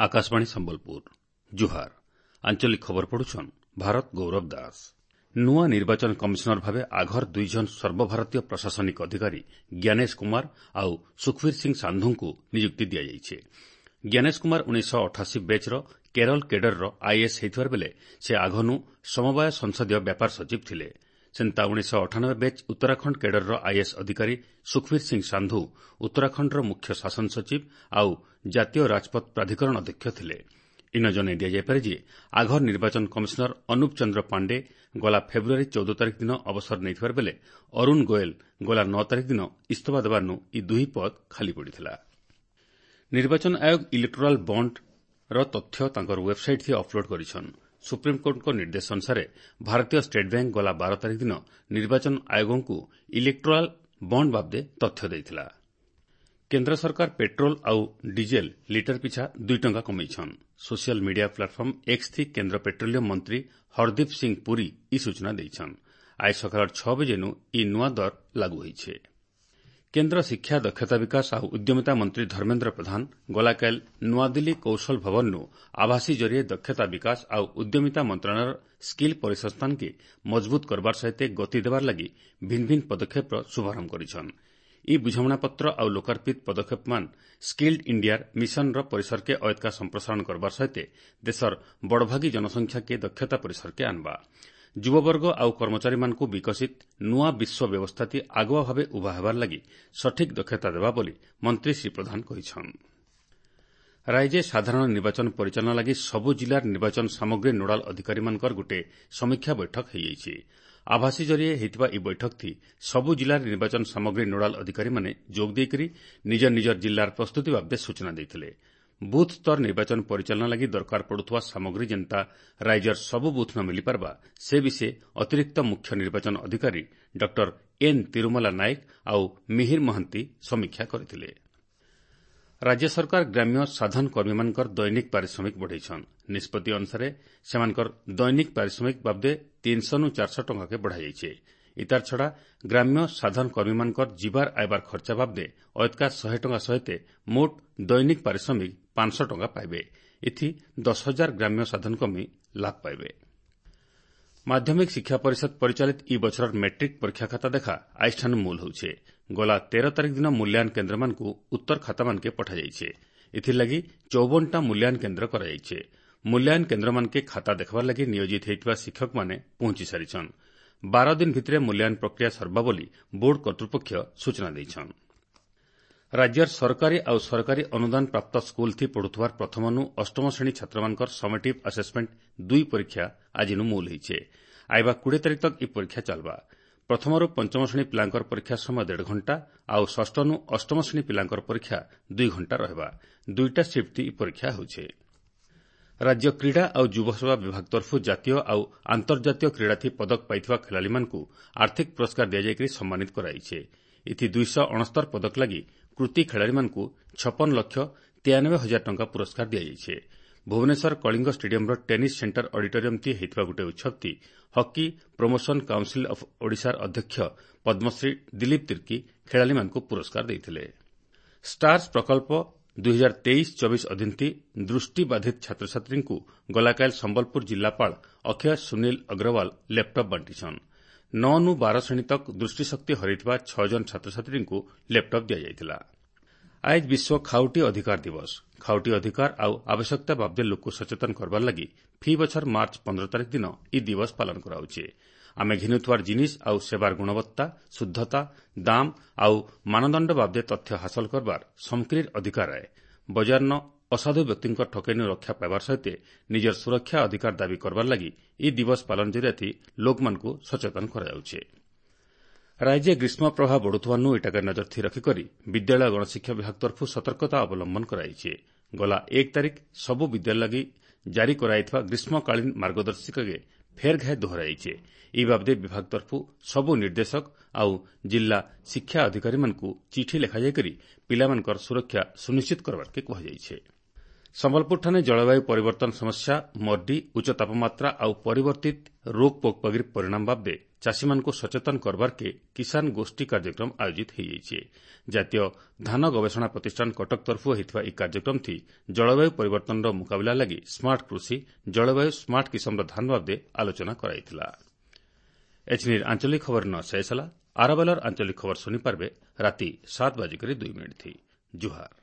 आकाशवाणी संबलपुर जुहार आंचलिक खबर पढ़ुछन भारत गौरव दास। नुआ निर्वाचन कमिशनर भावे आघर दुई जन सर्वभारतीय प्रशासनिक अधिकारी ज्ञानेश कुमार आउ सुखबीर सिंह सांधु को नियुक्ति दिया। ज्ञानेश कुमार 1988 बैचर केरल केडर आईएएस होइथिबार बेले से आघनु समवाय संसदीय व्यापार सचिव थिले। सेंता 1998 बैच उत्तराखंड केडर आईएएस अधिकारी सुखबीर सिंह सांधु उत्तराखंडर मुख्य शासन सचिव आउ जातीय राजपथ प्राधिकरण अध्यक्ष थिले। इन जनाई दिजापे जे आघर निर्वाचन कमिशनर अनुप चंद्र पांडे गला फेब्रुआरी 14 तारिख दिन अवसर नहीं बेले अरुण गोयल गला 9 तारिख दिन इस्तीफा देवानु ई दुई पद खाली पड़ा। निर्वाचन आयोग इलेक्टोराल बॉन्ड तथ्य तांकर वेबसाइट थी अपलोड करिछन। सुप्रीमकोर्ट निर्देश अनुसार भारतीय स्टेट बैंक गला 12 तारिख दिन निर्वाचन आयोगों को इलेक्टोराल बॉन्ड बाबदे तथ्य देइथिला। केंद्र सरकार पेट्रोल आउ डीजेल लिटर पिछा 2 टंका कमैछन। सोशल मीडिया प्लेटफॉर्म एक्स थी केंद्र पेट्रोलियम मंत्री हरदीप सिंह पुरी ई सूचना देइछन। आज सकाळ 6 बजे ई नुआ दर लागू होइछे। केंद्र शिक्षा दक्षता विकास और उद्यमिता मंत्री धर्मेन्द्र प्रधान गलाकाल नुआदिल्ली कौशल भवन आभासी जरिए दक्षता विकास और उद्यमिता मंत्रालय स्किल परिसंस्थान के मजबूत करबार सहित गति देवार लगी भिन्न भिन्न पदक्षेप शुभारंभ करिछन। ई बुझामणा पत्र और लोकार्पित पदक्षेप मान स्किल्ड इंडिया मिशन परिसर के अयतका संप्रसारण करबार सहित देशर बड़भागी जनसंख्या के दक्षता परिसर के आनबा युववर्ग आउ कर्मचारी मानकु विकसित नुआ विश्व व्यवस्था ती आगुआ भावे उभा हेबार लगी सठिक दक्षता देबा बोली मंत्री श्री प्रधान कहिछन। राज्य साधारण निर्वाचन परिचालना लगी सबु जिलार निर्वाचन सामग्री नोडाल अधिकारी मानकर गुटे समीक्षा बैठक होइछि। आभासी जरिए हेतिबा ई बैठक थी सबु जिलार निर्वाचन सामग्री नोडाल अधिकारी माने जोग देकरी निज निजर जिल्लार प्रस्तुति बाबदे सूचना देथिले। बूथ स्तर निर्वाचन परिचालना लगी दरकार पड़ुवा सामग्री जेंता राज्यर सबु बूथ न मिली पारबा से विषय अतिरिक्त मुख्य निर्वाचन अधिकारी डॉक्टर एन तिरुमला नायक आउ मिहिर महंती समीक्षा करथिले। राज्य सरकार ग्राम्य साधन कर्मी मानकर दैनिक पारिश्रमिक बढ़ाइछन। निष्पत्ति अनुसार सेमानकर दैनिक पारिश्रमिक बाबदे 300 नु 400 टंका के बढ़ाइछे। इतार छड़ा ग्राम्य साधन कर्मी मानकर जीवार आयबार खर्चा बाबदे अयतका 100 टंका सहित मोट दैनिक पारिश्रमिक 500 टंका पाइबे। इथि 10,000 ग्राम्य साधन कर्मी लाभ पाइबे। माध्यमिक शिक्षा परिषद परिचालित ई बछर मैट्रिक परीक्षा खाता देखा आइठानु मूल होउछे। गला 13 तारिख दिन मूल्यांकन केन्द्र मानकु उत्तर खाता मानके पठा जाइछे। इथि लगी 54टा मूल्यांकन केन्द्र करा जाइछे। मूल्यांकन केन्द्र मानके खाता देखबार लगी नियोजित हेतिबा शिक्षक माने पहुंची सारिछन। 12 दिन भितरे मूल्यांकन प्रक्रिया सरबा बोली बोर्ड कर्तृपक्ष सूचना देइछन। राज्यर सरकारी और सरकारी अनुदान प्राप्त स्कूल थी पढ़ुथवार प्रथम नु अष्टम श्रेणी छात्र मानकर समेटिव असेसमेंट 2 परीक्षा आज मूल होइछे। आइबा 20 तारिख तक ई परीक्षा चलबा। प्रथम रु पंचम श्रेणी पिलांकर परीक्षा समय 1.5 घंटा और षष्ठ नु अष्टम श्रेणी पिलांकर परीक्षा 2 घंटा रहबा। 2टा शिफ्ट ई परीक्षा होइछे। राज्य क्रीड़ा और युव सेवा विभाग तरफु जातीय और अंतर्जातीय क्रीड़ा थी पदक पाइथिबा खेलाड़ी मानकु आर्थिक पुरस्कार दिया जायकरी सम्मानित कराइछे। इथि 269 पदक लगी कृति खेलाड़ी मानकु 56,93,000 टंका पुरस्कार दिया जाइछे। Bhubaneswar Kalinga stadium tennis centre auditorium थी हेतिबा गुटे उत्सव थी हॉकी प्रमोशन काउंसिल ऑफ ओडिशार अध्यक्ष पद्मश्री दिलीप तिर्की खेलाड़ी मानकु पुरस्कार देइथिले। स्टार्स प्रकल्प 2023-24 अधीन थी दृष्टिबाधित छात्र छात्री को गलाकाल संबलपुर जिलापाल अक्षय सुनील अग्रवाल लैपटॉप बांटीछन। 9 नु 12 श्रेणी तक दृष्टिशक्ति हरैथिबा 6 जन छात्र छात्री को लैपटॉप दिया जाइथिला। आज विश्व खाउटी अधिकार दिवस। खाउटी अधिकार और आवश्यकता बाबदे लोक सचेतन करबार लगी फी बछर मार्च 15 तारिख दिन ई दिवस पालन कराउछे। आमे घिनुथवार जिनिस और सेवार गुणवत्ता शुद्धता दाम और मानदंड बाबदे तथ्य हासिल करबार समक्रीर अधिकार है। बजार न असाधु व्यक्ति ठकैनु रक्षा पाइबार सहित निजर सुरक्षा अधिकार दाबी करबार लगी ई दिवस पालन जरिए लोक मानकु सचेतन कराउछे। राज्य ग्रीष्म प्रभाव बढ़ुथवानु इटाके नजर थी रखिकरी विद्यालय गणशिक्षा विभाग तरफु सतर्कता अवलंबन कराइछे। गला 1 तारिख सबु विद्यालय लगी जारी कराइथिबा ग्रीष्मकालीन मार्गदर्शिका के फेर घाय दोहराइछे। ई बाबदे विभाग तरफु सबु निर्देशक और जिला शिक्षा अधिकारी मानकु चिठी लिखा जायकरी पिलामानकर सुरक्षा सुनिश्चित करबार के कहा जाइछे। संबलपुर ठाने जलवायु परिवर्तन समस्या मर्डी उच्च तापमात्रा और परिवर्तित रोग पोकपगिर परिणाम बाबदे ଚାଷୀମାନଙ୍କୁ ସଚେତନ କରବାର୍କେ କିଷାନ ଗୋଷ୍ଠୀ କାର୍ଯ୍ୟକ୍ରମ ଆୟୋଜିତ ହୋଇଯାଇଛି। ଜାତୀୟ ଧାନ ଗବେଷଣା ପ୍ରତିଷ୍ଠାନ କଟକ ତରଫରୁ ହୋଇଥିବା ଏହି କାର୍ଯ୍ୟକ୍ରମଟି ଜଳବାୟୁ ପରିବର୍ତ୍ତନର ମୁକାବିଲା ଲାଗି ସ୍ମାର୍ଟ କୃଷି ଜଳବାୟୁ ସ୍ମାର୍ଟ କିସମର ଧାନ ବାବଦେ ଆଲୋଚନା କରାଯାଇଥିଲା। ଏଚ୍ଏନ୍ର ଆଞ୍ଚଳିକ ଖବର ଶେଷ ହେଲା। ଆରବେଲର ଆଞ୍ଚଳିକ ଖବର ଶୁଣିପାରବେ ରାତି 7:02 ଜୁହାର।